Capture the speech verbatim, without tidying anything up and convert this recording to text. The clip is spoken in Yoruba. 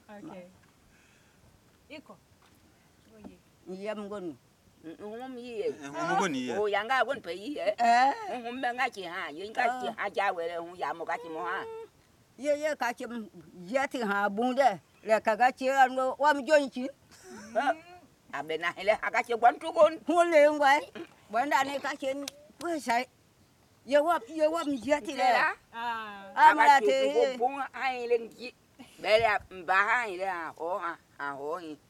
Okay. Iko. Yam gon. Ngum yi. Ngum gon yi. O yanga gon pe yi. Eh. Ngum ba nga chi ha, yin ka chi ha ja we le hu ya mo ka chi mo ha. Ye ye ka chi ye ti ha bun de. Le ka ga chi an go wa mi jon chi. A be na le ha ka chi gwan tu gon. Hu le ngwai. Ban da ne ka chi pu sai. Ye wa ye wa mi ye ti le. Ah. A ma Ti te. ko bun ai len chi. Be le ba ha ile ha ho ha. Ha ho hi.